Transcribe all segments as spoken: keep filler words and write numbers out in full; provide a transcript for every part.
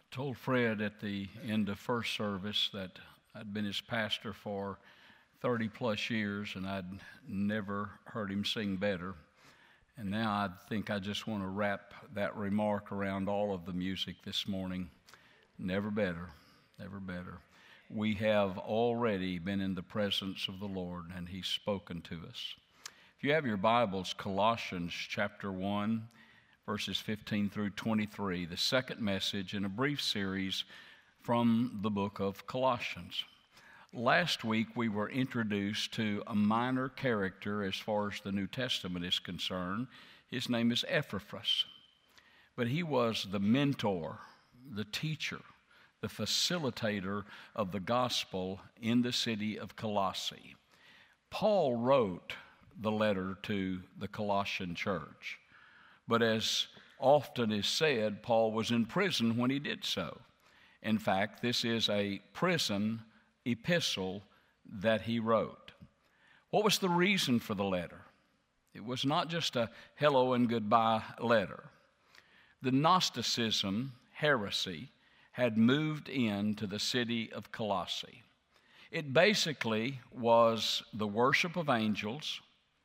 Told Fred at the end of first service that I'd been his pastor for thirty plus years and I'd never heard him sing better. And now I think I just want to wrap that remark around all of the music this morning. Never better, never better. We have already been in the presence of the Lord and He's spoken to us. If you have your Bibles, Colossians chapter one, verses fifteen through twenty-three, the second message in a brief series from the book of Colossians. Last week we were introduced to a minor character as far as the New Testament is concerned. His name is Epaphras, but he was the mentor, the teacher, the facilitator of the gospel in the city of Colossae. Paul wrote the letter to the Colossian church. But as often is said, Paul was in prison when he did so. In fact, this is a prison epistle that he wrote. What was the reason for the letter? It was not just a hello and goodbye letter. The Gnosticism heresy had moved into the city of Colossae. It basically was the worship of angels,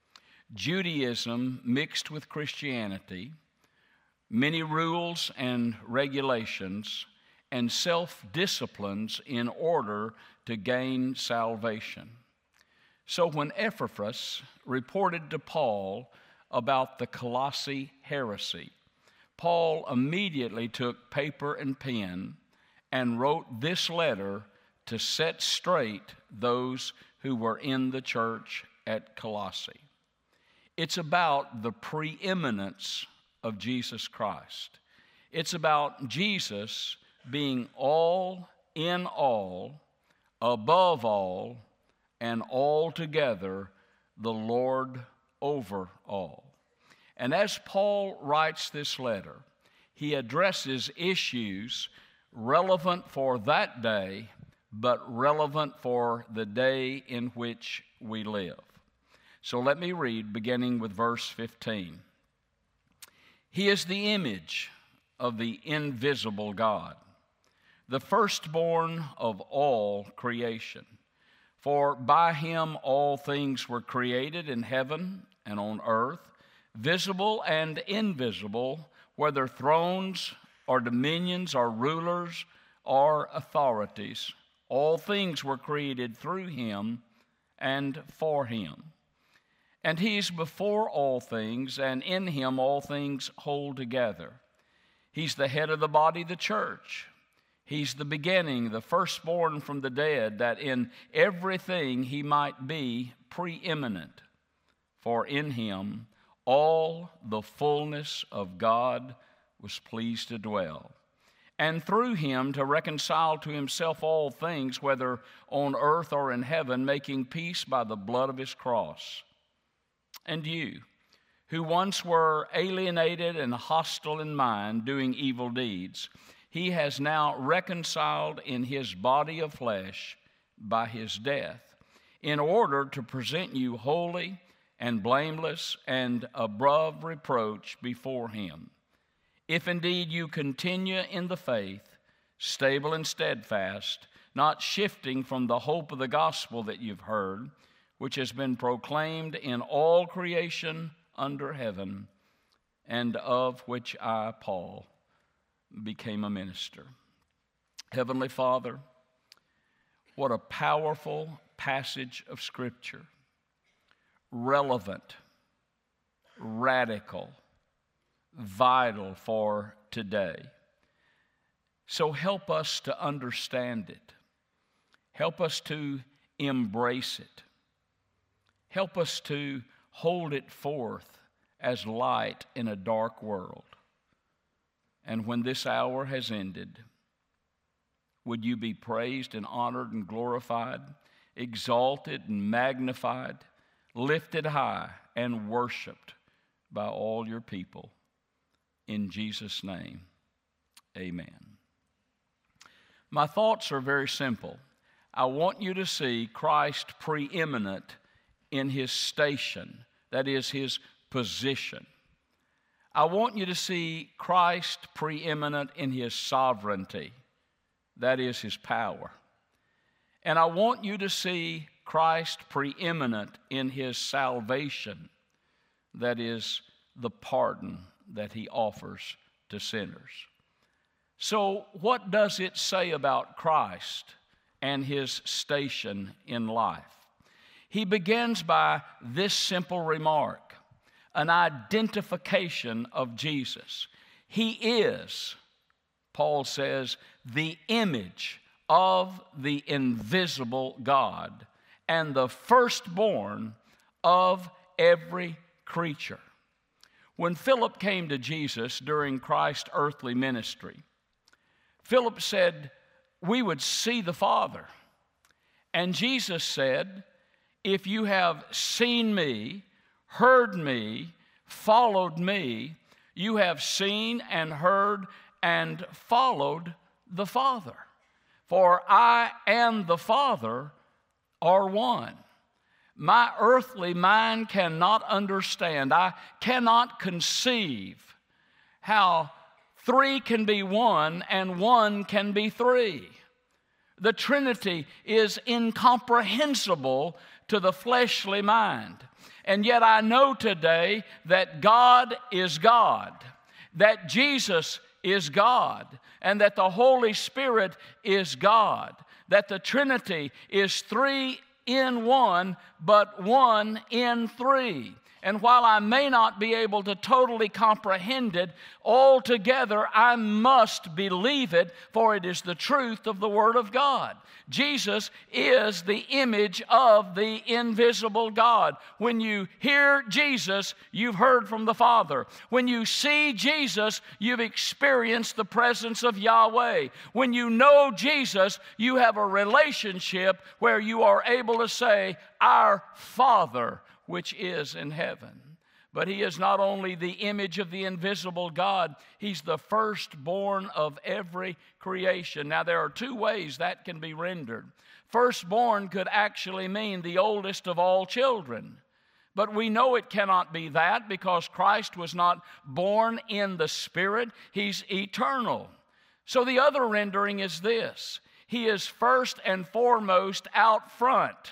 Judaism mixed with Christianity, many rules and regulations, and self-disciplines in order to gain salvation. So when Epaphras reported to Paul about the Colossae heresy, Paul immediately took paper and pen and wrote this letter to set straight those who were in the church at Colossae. It's about the preeminence of Jesus Christ. It's about Jesus being all in all, above all, and altogether the Lord over all. And as Paul writes this letter, he addresses issues relevant for that day, but relevant for the day in which we live. So let me read, beginning with verse fifteen. He is the image of the invisible God, the firstborn of all creation. For by him all things were created in heaven and on earth, visible and invisible, whether thrones or dominions or rulers or authorities. All things were created through him and for him. And he's before all things, and in him all things hold together. He's the head of the body, the church. He's the beginning, the firstborn from the dead, that in everything he might be preeminent. For in him all the fullness of God was pleased to dwell. And through him to reconcile to himself all things, whether on earth or in heaven, making peace by the blood of his cross. And you, who once were alienated and hostile in mind, doing evil deeds, he has now reconciled in his body of flesh by his death, in order to present you holy and blameless and above reproach before him. If indeed you continue in the faith, stable and steadfast, not shifting from the hope of the gospel that you've heard, which has been proclaimed in all creation under heaven, and of which I, Paul, became a minister. Heavenly Father, what a powerful passage of Scripture. Relevant, radical, vital for today. So help us to understand it. Help us to embrace it. Help us to hold it forth as light in a dark world. And when this hour has ended, would you be praised and honored and glorified, exalted and magnified, lifted high and worshiped by all your people. In Jesus' name, amen. My thoughts are very simple. I want you to see Christ preeminent in his station, that is, his position. I want you to see Christ preeminent in his sovereignty, that is his power. And I want you to see Christ preeminent in his salvation, that is the pardon that he offers to sinners. So what does it say about Christ and his station in life? He begins by this simple remark, an identification of Jesus. He is, Paul says, the image of the invisible God and the firstborn of every creature. When Philip came to Jesus during Christ's earthly ministry, Philip said, "We would see the Father." And Jesus said, "If you have seen me, heard me, followed me, you have seen and heard and followed the Father. For I and the Father are one." My earthly mind cannot understand, I cannot conceive how three can be one and one can be three. The Trinity is incomprehensible to the fleshly mind. And yet I know today that God is God, that Jesus is God, and that the Holy Spirit is God, that the Trinity is three in one, but one in three. And while I may not be able to totally comprehend it altogether, I must believe it, for it is the truth of the Word of God. Jesus is the image of the invisible God. When you hear Jesus, you've heard from the Father. When you see Jesus, you've experienced the presence of Yahweh. When you know Jesus, you have a relationship where you are able to say, "Our Father, which is in heaven." But he is not only the image of the invisible God, he's the firstborn of every creation. Now, there are two ways that can be rendered. Firstborn could actually mean the oldest of all children. But we know it cannot be that because Christ was not born in the Spirit. He's eternal. So the other rendering is this: he is first and foremost out front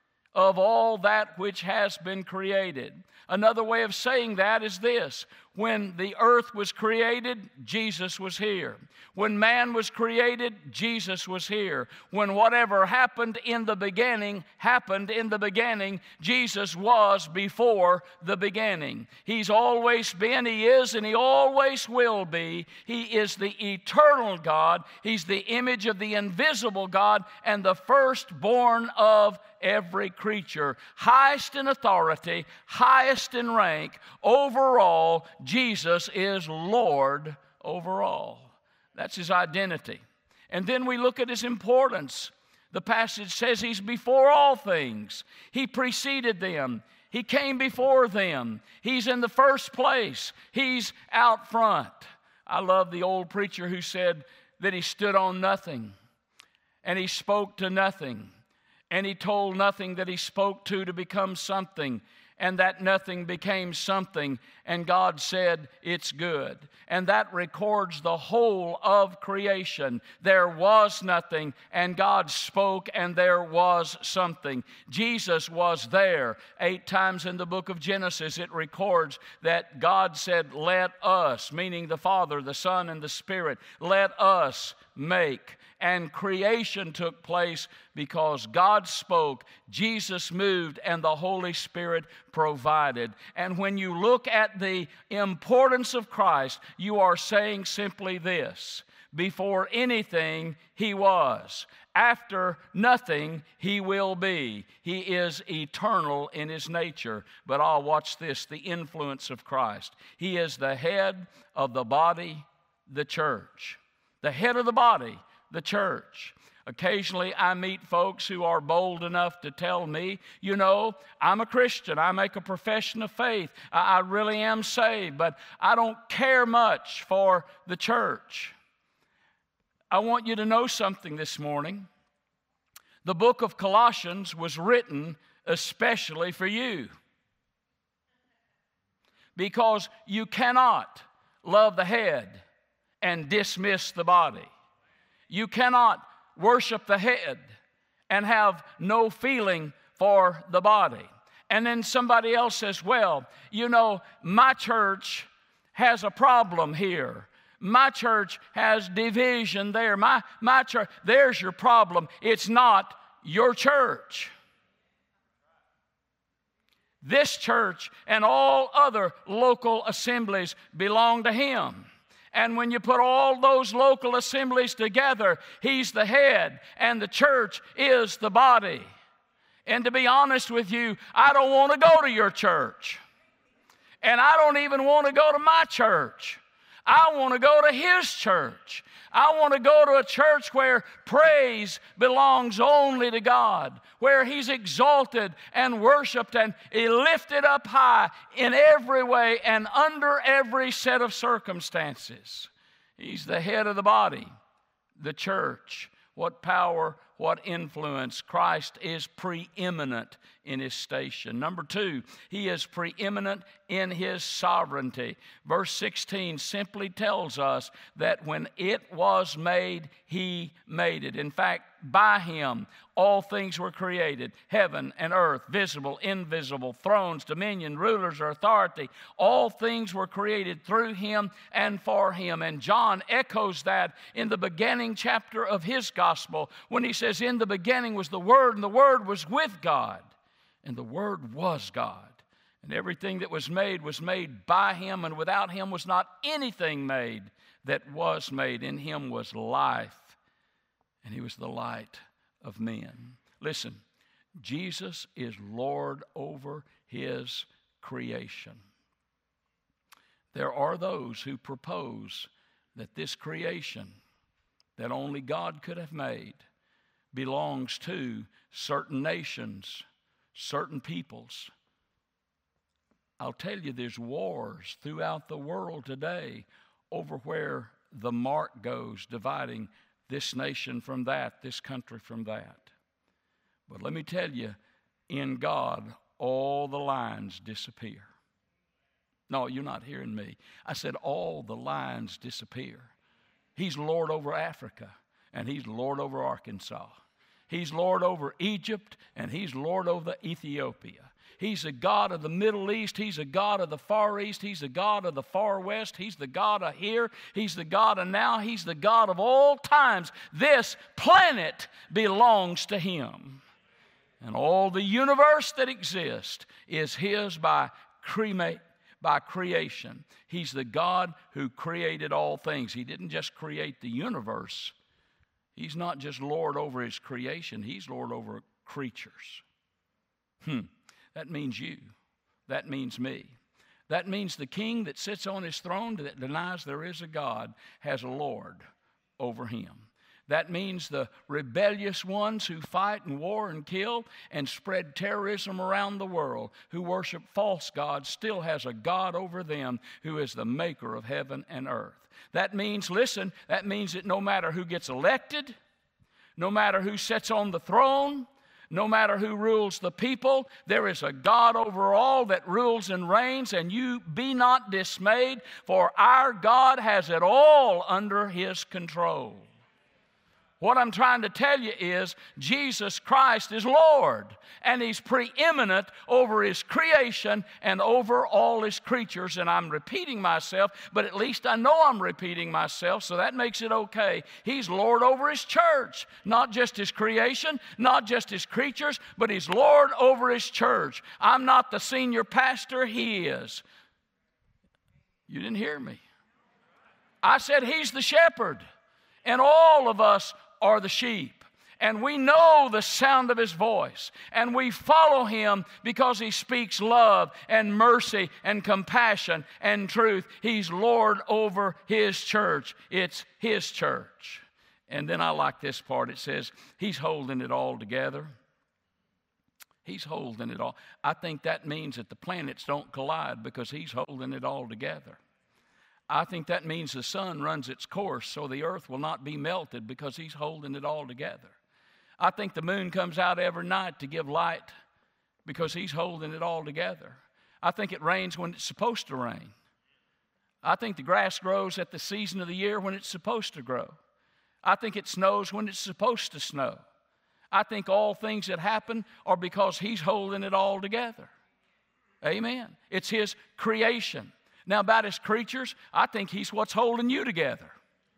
of all that which has been created. Another way of saying that is this: when the earth was created, Jesus was here. When man was created, Jesus was here. When whatever happened in the beginning happened in the beginning, Jesus was before the beginning. He's always been, he is, and he always will be. He is the eternal God. He's the image of the invisible God and the firstborn of every creature. Highest in authority, highest in rank. Overall, Jesus is Lord over all. That's his identity. And then we look at his importance. The passage says he's before all things. He preceded them. He came before them. He's in the first place. He's out front. I love the old preacher who said that he stood on nothing and he spoke to nothing. And he told nothing that he spoke to to become something. And that nothing became something. And God said, "It's good." And that records the whole of creation. There was nothing, and God spoke, and there was something. Jesus was there. Eight times in the book of Genesis, it records that God said, "Let us," meaning the Father, the Son, and the Spirit, "let us make." And creation took place because God spoke, Jesus moved, and the Holy Spirit provided. And when you look at the importance of Christ, you are saying simply this: before anything, he was. After nothing, he will be. He is eternal in his nature. But I'll watch this, the influence of Christ. He is the head of the body, the church. The head of the body, the church. Occasionally I meet folks who are bold enough to tell me, you know, I'm a Christian. I make a profession of faith. I, I really am saved, but I don't care much for the church. I want you to know something this morning. The book of Colossians was written especially for you. because you cannot love the head and dismiss the body. You cannot worship the head and have no feeling for the body. And then somebody else says, well, you know, my church has a problem here. My church has division there. My, my church, there's your problem. It's not your church. This church and all other local assemblies belong to Him. And when you put all those local assemblies together, He's the head and the church is the body. And to be honest with you, I don't want to go to your church. And I don't even want to go to my church. I want to go to His church. I want to go to a church where praise belongs only to God, where He's exalted and worshiped and lifted up high in every way and under every set of circumstances. He's the head of the body, the church. What power, what influence. Christ is preeminent in His station. Number two, He is preeminent in His sovereignty. Verse sixteen simply tells us that when it was made, He made it. In fact, by Him all things were created, heaven and earth, visible, invisible, thrones, dominion, rulers, or authority. All things were created through Him and for Him. And John echoes that in the beginning chapter of his gospel when he says, in the beginning was the Word, and the Word was with God, and the Word was God. And everything that was made was made by Him, and without Him was not anything made that was made. In Him was life, and He was the light of men. Listen, Jesus is Lord over His creation. There are those who propose that this creation that only God could have made belongs to certain nations, certain peoples. I'll tell you, there's wars throughout the world today over where the mark goes, dividing this nation from that, this country from that. But let me tell you, in God, all the lines disappear. No, you're not hearing me. I said all the lines disappear. He's Lord over Africa, and He's Lord over Arkansas. He's Lord over Egypt, and He's Lord over Ethiopia. He's the God of the Middle East. He's the God of the Far East. He's the God of the Far West. He's the God of here. He's the God of now. He's the God of all times. This planet belongs to Him. And all the universe that exists is His by cremate. By creation. He's the God who created all things. He didn't just create the universe. He's not just Lord over His creation. He's Lord over creatures. Hmm. That means you. That means me. That means the king that sits on his throne that denies there is a God has a Lord over him. That means the rebellious ones who fight and war and kill and spread terrorism around the world, who worship false gods, still has a God over them who is the maker of heaven and earth. That means, listen, that means that no matter who gets elected, no matter who sits on the throne, no matter who rules the people, there is a God over all that rules and reigns, and you be not dismayed, for our God has it all under His control. What I'm trying to tell you is Jesus Christ is Lord, and He's preeminent over His creation and over all His creatures. And I'm repeating myself, but at least I know I'm repeating myself, so that makes it okay. He's Lord over His church, not just His creation, not just His creatures, but He's Lord over His church. I'm not the senior pastor, He is. You didn't hear me. I said He's the shepherd, and all of us are the sheep, and we know the sound of His voice, and we follow Him because He speaks love and mercy and compassion and truth. He's Lord over His church. It's His church. And then I like this part. It says He's holding it all together. He's holding it all. I think that means that the planets don't collide because He's holding it all together. I think that means the sun runs its course so the earth will not be melted because He's holding it all together. I think the moon comes out every night to give light because He's holding it all together. I think it rains when it's supposed to rain. I think the grass grows at the season of the year when it's supposed to grow. I think it snows when it's supposed to snow. I think all things that happen are because He's holding it all together. Amen. It's His creation. Now, about His creatures, I think He's what's holding you together.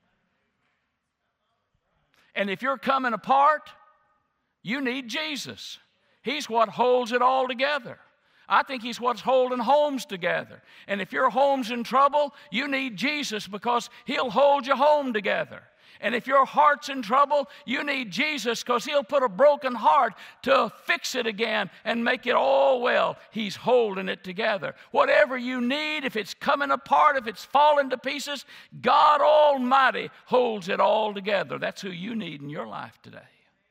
And if you're coming apart, you need Jesus. He's what holds it all together. I think He's what's holding homes together. And if your home's in trouble, you need Jesus because He'll hold your home together. And if your heart's in trouble, you need Jesus because He'll put a broken heart to fix it again and make it all well. He's holding it together. Whatever you need, if it's coming apart, if it's falling to pieces, God Almighty holds it all together. That's who you need in your life today.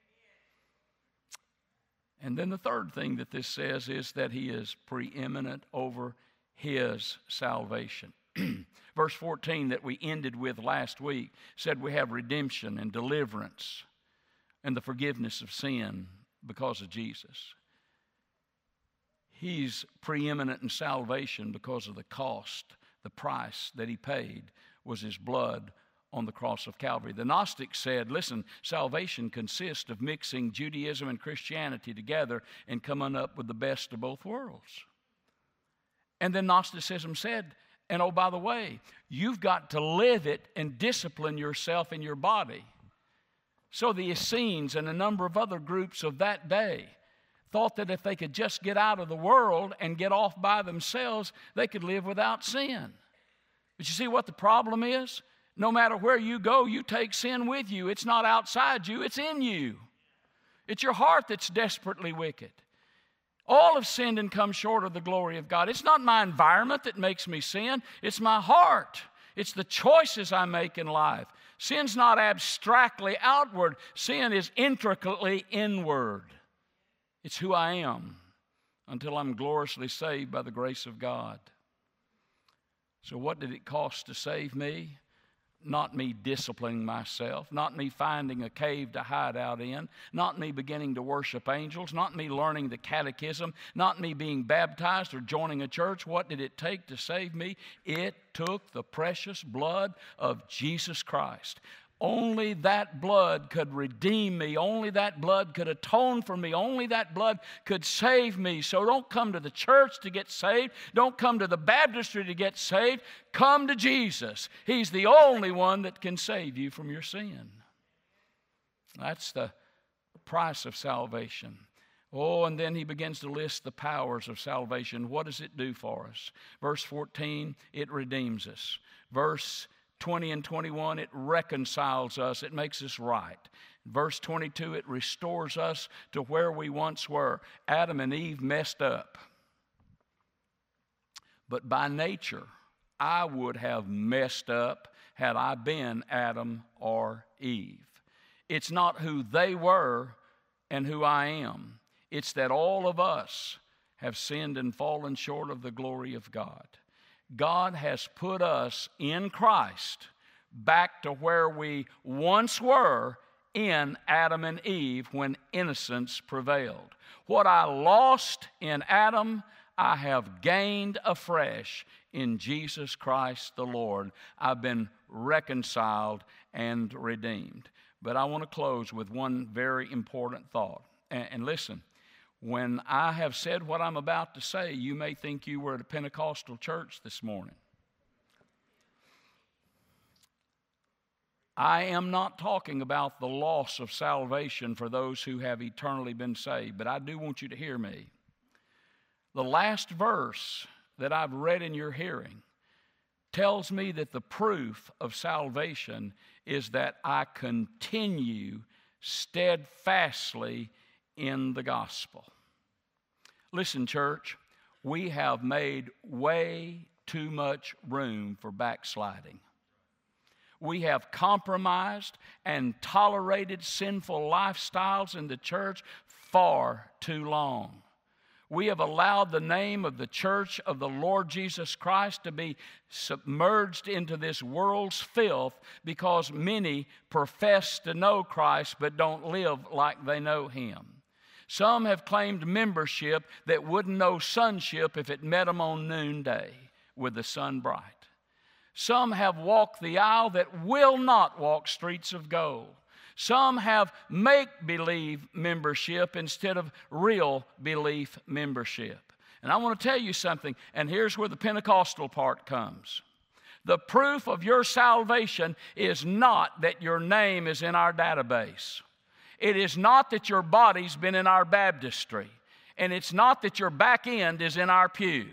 And then the third thing that this says is that He is preeminent over His salvation. Verse fourteen that we ended with last week said we have redemption and deliverance and the forgiveness of sin because of Jesus. He's preeminent in salvation because of the cost, the price that He paid was His blood on the cross of Calvary. The Gnostics said, listen, salvation consists of mixing Judaism and Christianity together and coming up with the best of both worlds. And then Gnosticism said, and oh, by the way, you've got to live it and discipline yourself in your body. So the Essenes and a number of other groups of that day thought that if they could just get out of the world and get off by themselves, they could live without sin. But you see what the problem is? No matter where you go, you take sin with you. It's not outside you, it's in you. It's your heart that's desperately wicked. All have sinned and come short of the glory of God. It's not my environment that makes me sin. It's my heart. It's the choices I make in life. Sin's not abstractly outward. Sin is intricately inward. It's who I am until I'm gloriously saved by the grace of God. So what did it cost to save me? Not me disciplining myself, not me finding a cave to hide out in, not me beginning to worship angels, not me learning the catechism, not me being baptized or joining a church. What did it take to save me? It took the precious blood of Jesus Christ. Only that blood could redeem me. Only that blood could atone for me. Only that blood could save me. So don't come to the church to get saved. Don't come to the baptistry to get saved. Come to Jesus. He's the only one that can save you from your sin. That's the price of salvation. Oh, and then he begins to list the powers of salvation. What does it do for us? Verse fourteen, it redeems us. Verse twenty and twenty-one, it reconciles us. It makes us right. Verse twenty-two, it restores us to where we once were. Adam and Eve messed up. But by nature, I would have messed up had I been Adam or Eve. It's not who they were and who I am. It's that all of us have sinned and fallen short of the glory of God. God has put us in Christ back to where we once were in Adam and Eve when innocence prevailed. What I lost in Adam, I have gained afresh in Jesus Christ the Lord. I've been reconciled and redeemed. But I want to close with one very important thought. And, and listen, when I have said what I'm about to say, you may think you were at a Pentecostal church this morning. I am not talking about the loss of salvation for those who have eternally been saved, but I do want you to hear me. The last verse that I've read in your hearing tells me that the proof of salvation is that I continue steadfastly in the gospel. Listen, church, we have made way too much room for backsliding. We have compromised and tolerated sinful lifestyles in the church far too long. We have allowed the name of the church of the Lord Jesus Christ to be submerged into this world's filth because many profess to know Christ but don't live like they know Him. Some have claimed membership that wouldn't know sonship if it met them on noonday with the sun bright. Some have walked the aisle that will not walk streets of gold. Some have make-believe membership instead of real belief membership. And I want to tell you something, and here's where the Pentecostal part comes. The proof of your salvation is not that your name is in our database. It is not that your body's been in our baptistry. And it's not that your back end is in our pew.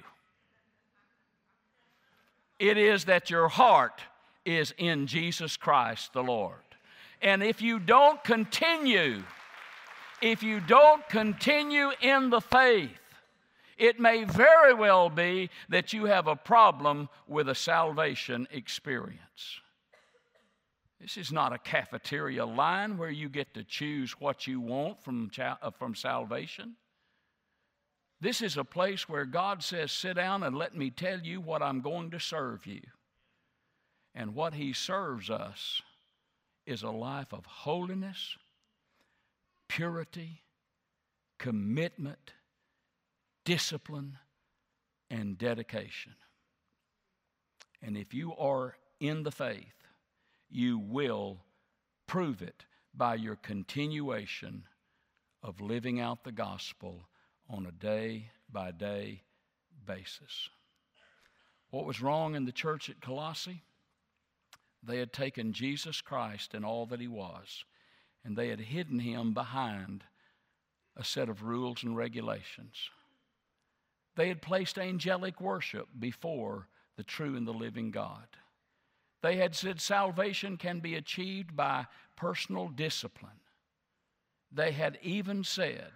It is that your heart is in Jesus Christ the Lord. And if you don't continue, if you don't continue in the faith, it may very well be that you have a problem with a salvation experience. This is not a cafeteria line where you get to choose what you want from, from salvation. This is a place where God says, sit down and let me tell you what I'm going to serve you. And what He serves us is a life of holiness, purity, commitment, discipline, and dedication. And if you are in the faith, you will prove it by your continuation of living out the gospel on a day-by-day basis. What was wrong in the church at Colossae? They had taken Jesus Christ and all that He was, and they had hidden Him behind a set of rules and regulations. They had placed angelic worship before the true and the living God. They had said salvation can be achieved by personal discipline. They had even said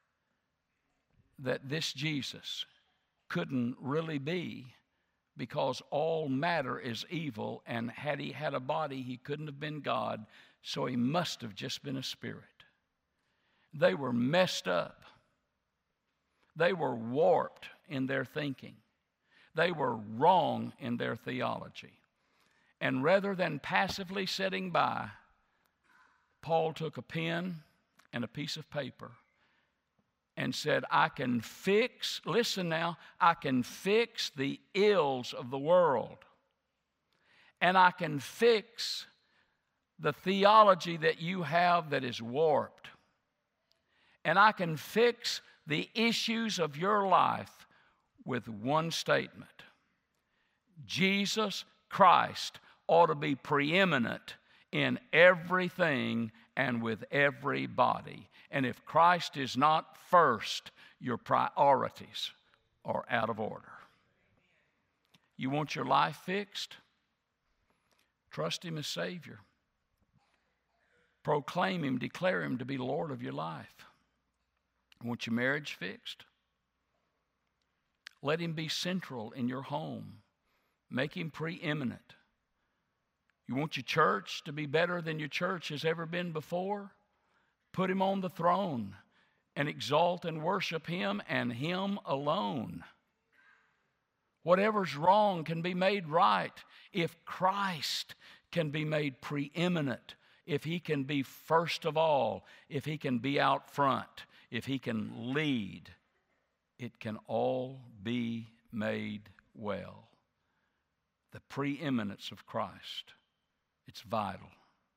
that this Jesus couldn't really be, because all matter is evil, and had He had a body, He couldn't have been God, so He must have just been a spirit. They were messed up. They were warped in their thinking. They were wrong in their theology. And rather than passively sitting by, Paul took a pen and a piece of paper and said, I can fix, listen now, I can fix the ills of the world. And I can fix the theology that you have that is warped. And I can fix the issues of your life with one statement. Jesus Christ ought to be preeminent in everything and with everybody. And if Christ is not first, your priorities are out of order. You want your life fixed? Trust Him as Savior. Proclaim Him, declare Him to be Lord of your life. Want your marriage fixed? Let Him be central in your home. Make Him preeminent. You want your church to be better than your church has ever been before? Put Him on the throne and exalt and worship Him and Him alone. Whatever's wrong can be made right if Christ can be made preeminent, if He can be first of all, if He can be out front, if He can lead. It can all be made well. The preeminence of Christ. It's vital.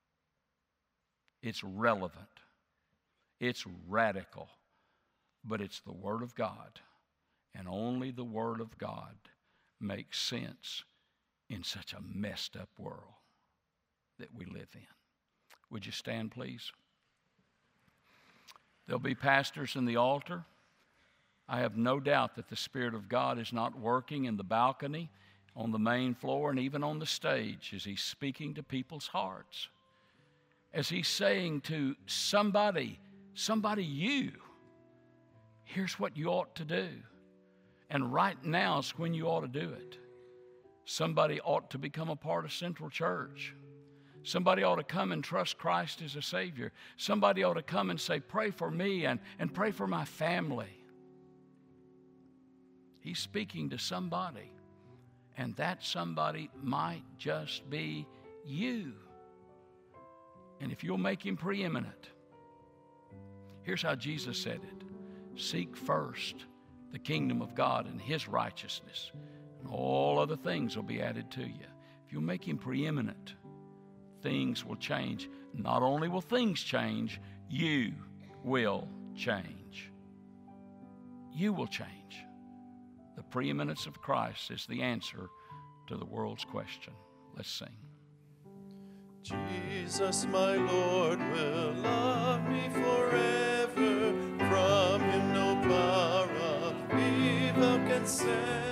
It's relevant. It's radical. But it's the Word of God. And only the Word of God makes sense in such a messed up world that we live in. Would you stand, please? There'll be pastors in the altar. I have no doubt that the Spirit of God is not working in the balcony, on the main floor, and even on the stage as He's speaking to people's hearts. As He's saying to somebody, somebody you, here's what you ought to do. And right now is when you ought to do it. Somebody ought to become a part of Central Church. Somebody ought to come and trust Christ as a Savior. Somebody ought to come and say, pray for me and, and pray for my family. He's speaking to somebody. And that somebody might just be you. And if you'll make Him preeminent, Here's how Jesus said it. Seek first the kingdom of God and His righteousness, and all other things will be added to you. If you make Him preeminent, things will change. Not only will things change, you will change. You will change. The preeminence of Christ is the answer to the world's question. Let's sing. Jesus, my Lord, will love me forever. From Him no power of evil can sever.